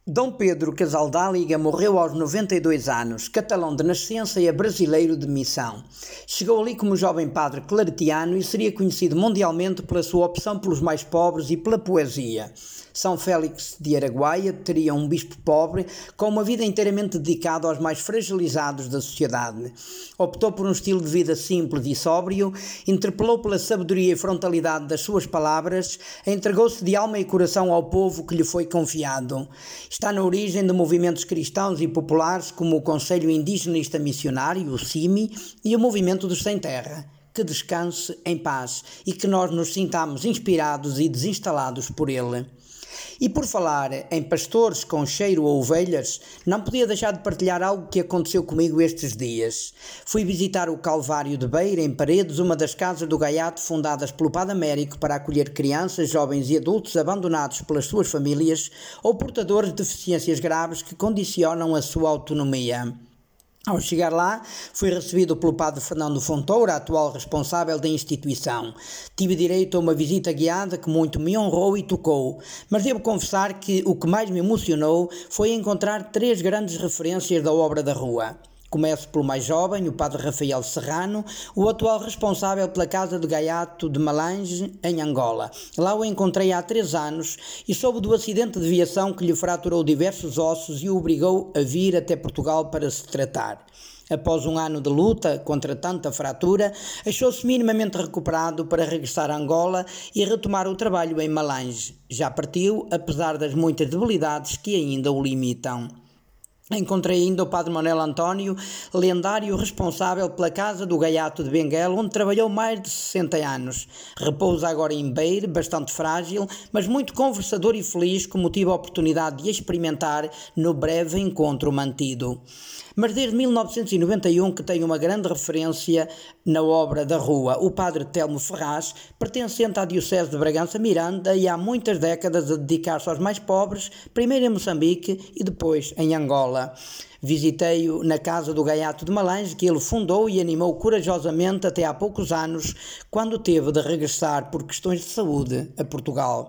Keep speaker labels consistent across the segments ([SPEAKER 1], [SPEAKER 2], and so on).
[SPEAKER 1] Dom Pedro Casaldáliga morreu aos 92 anos, catalão de nascença e brasileiro de missão. Chegou ali como jovem padre claretiano e seria conhecido mundialmente pela sua opção pelos mais pobres e pela poesia. São Félix de Araguaia teria um bispo pobre com uma vida inteiramente dedicada aos mais fragilizados da sociedade. Optou por um estilo de vida simples e sóbrio, interpelou pela sabedoria e frontalidade das suas palavras, entregou-se de alma e coração ao povo que lhe foi confiado. Está na origem de movimentos cristãos e populares como o Conselho Indigenista Missionário, o CIMI, e o Movimento dos Sem Terra. Que descanse em paz e que nós nos sintamos inspirados e desinstalados por ele. E por falar em pastores com cheiro a ovelhas, não podia deixar de partilhar algo que aconteceu comigo estes dias. Fui visitar o Calvário de Beira, em Paredes, uma das casas do Gaiato fundadas pelo Padre Américo para acolher crianças, jovens e adultos abandonados pelas suas famílias ou portadores de deficiências graves que condicionam a sua autonomia. Ao chegar lá, fui recebido pelo padre Fernando Fontoura, atual responsável da instituição. Tive direito a uma visita guiada que muito me honrou e tocou, mas devo confessar que o que mais me emocionou foi encontrar 3 grandes referências da obra da rua. Começo pelo mais jovem, o padre Rafael Serrano, o atual responsável pela Casa de Gaiato de Malange, em Angola. Lá o encontrei há 3 anos e soube do acidente de viação que lhe fraturou diversos ossos e o obrigou a vir até Portugal para se tratar. Após um ano de luta contra tanta fratura, achou-se minimamente recuperado para regressar a Angola e retomar o trabalho em Malange. Já partiu, apesar das muitas debilidades que ainda o limitam. Encontrei ainda o padre Manuel António, lendário responsável pela Casa do Gaiato de Benguela, onde trabalhou mais de 60 anos. Repousa agora em Beira, bastante frágil, mas muito conversador e feliz, como tive a oportunidade de experimentar no breve encontro mantido. Mas desde 1991 que tenho uma grande referência na obra da rua, o padre Telmo Ferraz, pertencente à Diocese de Bragança Miranda e há muitas décadas a dedicar-se aos mais pobres, primeiro em Moçambique e depois em Angola. Visitei-o na Casa do Gaiato de Malange, que ele fundou e animou corajosamente até há poucos anos, quando teve de regressar por questões de saúde a Portugal.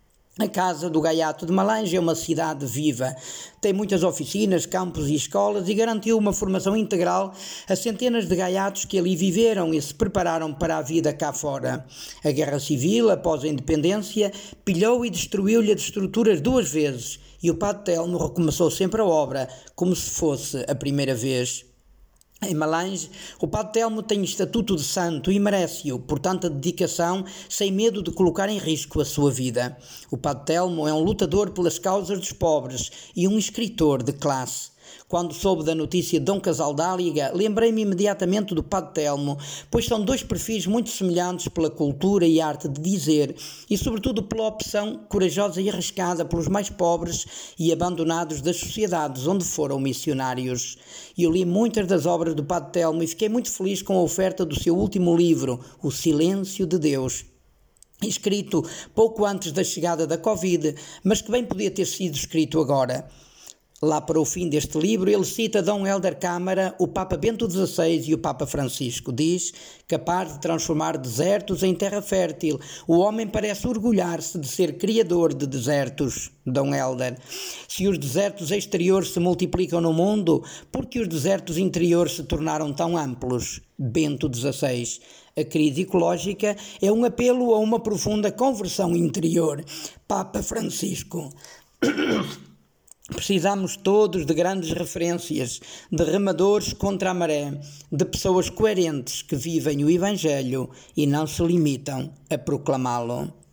[SPEAKER 1] A Casa do Gaiato de Malange é uma cidade viva, tem muitas oficinas, campos e escolas e garantiu uma formação integral a centenas de gaiatos que ali viveram e se prepararam para a vida cá fora. A Guerra Civil, após a independência, pilhou e destruiu-lhe as estruturas 2 vezes e o padre Telmo recomeçou sempre a obra como se fosse a primeira vez. Em Malange, o padre Telmo tem estatuto de santo e merece-o por tanta dedicação, sem medo de colocar em risco a sua vida. O padre Telmo é um lutador pelas causas dos pobres e um escritor de classe. Quando soube da notícia de Dom Casaldáliga, lembrei-me imediatamente do padre Telmo, pois são 2 perfis muito semelhantes pela cultura e arte de dizer e sobretudo pela opção corajosa e arriscada pelos mais pobres e abandonados das sociedades onde foram missionários. Eu li muitas das obras do padre Telmo e fiquei muito feliz com a oferta do seu último livro, O Silêncio de Deus. Escrito pouco antes da chegada da Covid, mas que bem podia ter sido escrito agora. Lá para o fim deste livro, ele cita Dom Helder Câmara, o Papa Bento XVI e o Papa Francisco. Diz, capaz de transformar desertos em terra fértil, o homem parece orgulhar-se de ser criador de desertos. Dom Helder. Se os desertos exteriores se multiplicam no mundo, por que os desertos interiores se tornaram tão amplos? Bento XVI. A crise ecológica é um apelo a uma profunda conversão interior. Papa Francisco. Precisamos todos de grandes referências, de remadores contra a maré, de pessoas coerentes que vivem o Evangelho e não se limitam a proclamá-lo.